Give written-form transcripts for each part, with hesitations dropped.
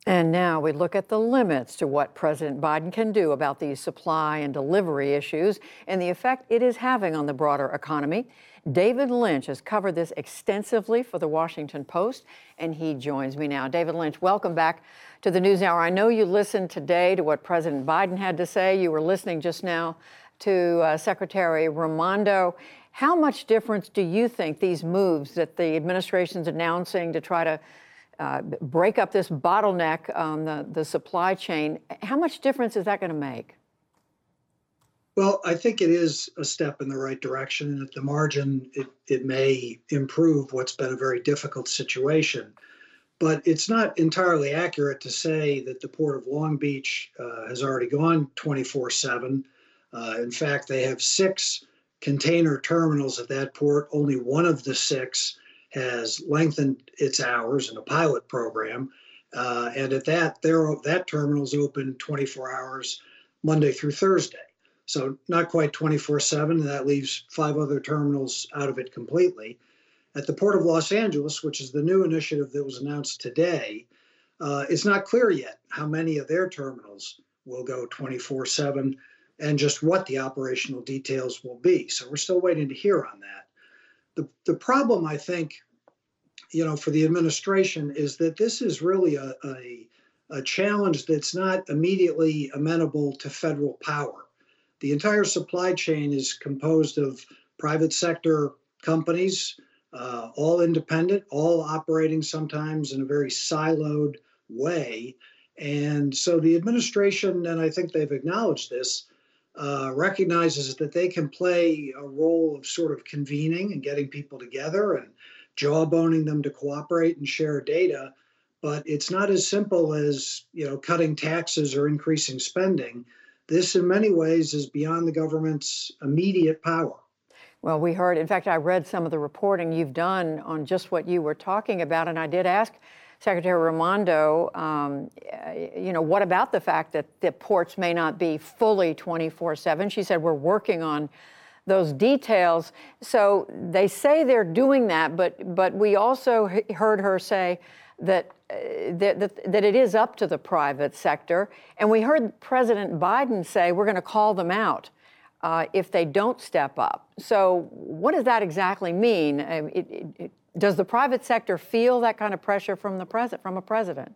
And now we look at the limits to what President Biden can do about these supply and delivery issues and the effect it is having on the broader economy. David Lynch has covered this extensively for the Washington Post, and he joins me now. David Lynch, welcome back to the NewsHour. I know you listened today to what President Biden had to say. You were listening just now to Secretary Raimondo. How much difference do you think these moves that the administration's announcing to try to break up this bottleneck on the supply chain, how much difference is that going to make? Well, I think it is a step in the right direction. And at the margin, it may improve what's been a very difficult situation. But it's not entirely accurate to say that the Port of Long Beach has already gone 24/7. In fact, they have 6 container terminals at that port. Only one of the 6 has lengthened its hours in a pilot program. And at that terminal is open 24 hours, Monday through Thursday. So not quite 24/7, and that leaves 5 other terminals out of it completely. At the Port of Los Angeles, which is the new initiative that was announced today, it's not clear yet how many of their terminals will go 24/7 and just what the operational details will be. So we're still waiting to hear on that. The problem, I think, for the administration is that this is really a challenge that's not immediately amenable to federal power. The entire supply chain is composed of private sector companies, all independent, all operating sometimes in a very siloed way. And so the administration, and I think they've acknowledged this, recognizes that they can play a role of sort of convening and getting people together and jawboning them to cooperate and share data. But it's not as simple as, cutting taxes or increasing spending. This, in many ways, is beyond the government's immediate power. Well, we heard, in fact, I read some of the reporting you've done on just what you were talking about, and I did ask Secretary Raimondo, what about the fact that the ports may not be fully 24/7? She said, we're working on those details. So they say they're doing that, but we also heard her say that it is up to the private sector. And we heard President Biden say, we're going to call them out if they don't step up. So what does that exactly mean? Does the private sector feel that kind of pressure from a president?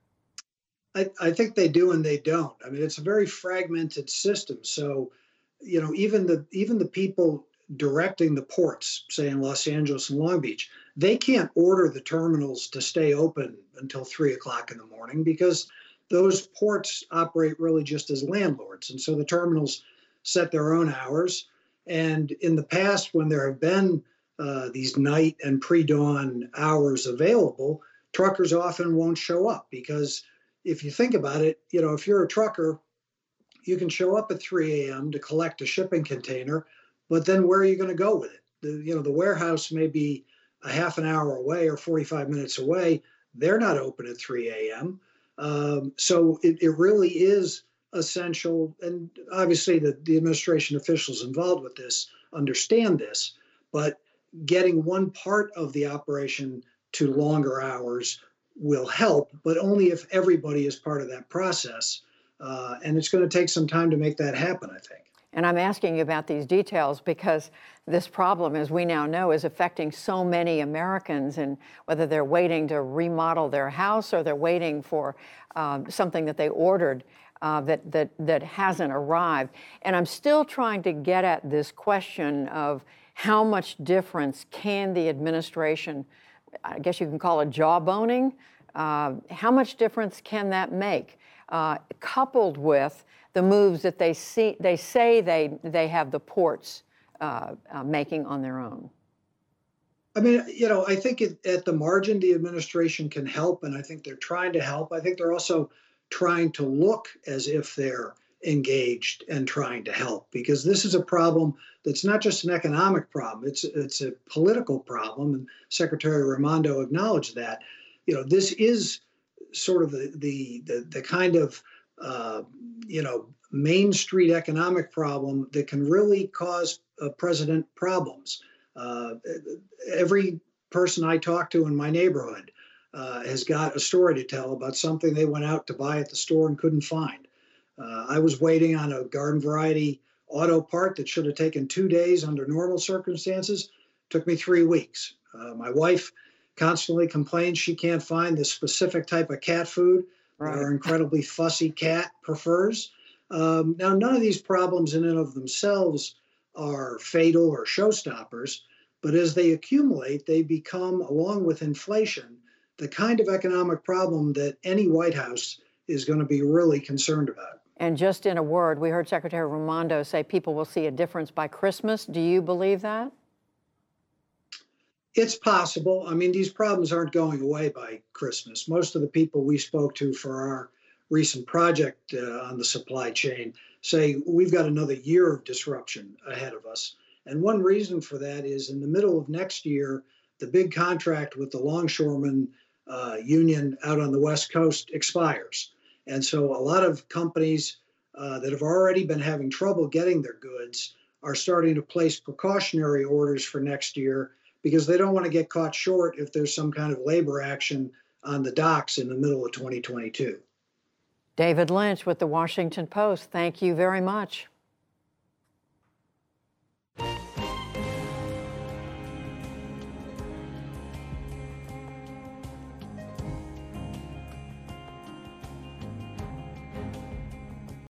I think they do and they don't. I mean, it's a very fragmented system. So, even the people directing the ports, say in Los Angeles and Long Beach, they can't order the terminals to stay open until 3 o'clock in the morning because those ports operate really just as landlords. And so the terminals set their own hours. And in the past, when there have been these night and pre-dawn hours available, truckers often won't show up because if you think about it, if you're a trucker, you can show up at 3 a.m. to collect a shipping container, but then where are you going to go with it? The warehouse may be a half an hour away or 45 minutes away. They're not open at 3 a.m. So it really is essential. And obviously the administration officials involved with this understand this, but getting one part of the operation to longer hours will help, but only if everybody is part of that process. And it's going to take some time to make that happen, I think. And I'm asking you about these details because this problem, as we now know, is affecting so many Americans, and whether they're waiting to remodel their house or they're waiting for something that they ordered that hasn't arrived. And I'm still trying to get at this question of how much difference can the administration, I guess you can call it jawboning, how much difference can that make, coupled with the moves that they say they have the ports making on their own? I mean, I think at the margin, the administration can help, and I think they're trying to help. I think they're also trying to look as if they're engaged and trying to help, because this is a problem that's not just an economic problem, it's a political problem, and Secretary Raimondo acknowledged that. This is sort of the kind of Main Street economic problem that can really cause president problems. Every person I talk to in my neighborhood has got a story to tell about something they went out to buy at the store and couldn't find. I was waiting on a garden variety auto part that should have taken 2 days under normal circumstances. Took me 3 weeks. My wife constantly complains she can't find the specific type of cat food that Right. our incredibly fussy cat prefers. Now, none of these problems in and of themselves are fatal or showstoppers, but as they accumulate, they become, along with inflation, the kind of economic problem that any White House is going to be really concerned about. And just in a word, we heard Secretary Raimondo say people will see a difference by Christmas. Do you believe that? It's possible. I mean, these problems aren't going away by Christmas. Most of the people we spoke to for our recent project on the supply chain say we've got another year of disruption ahead of us. And one reason for that is in the middle of next year, the big contract with the longshoremen union out on the West Coast expires. And so a lot of companies that have already been having trouble getting their goods are starting to place precautionary orders for next year because they don't want to get caught short if there's some kind of labor action on the docks in the middle of 2022. David Lynch with the Washington Post, thank you very much.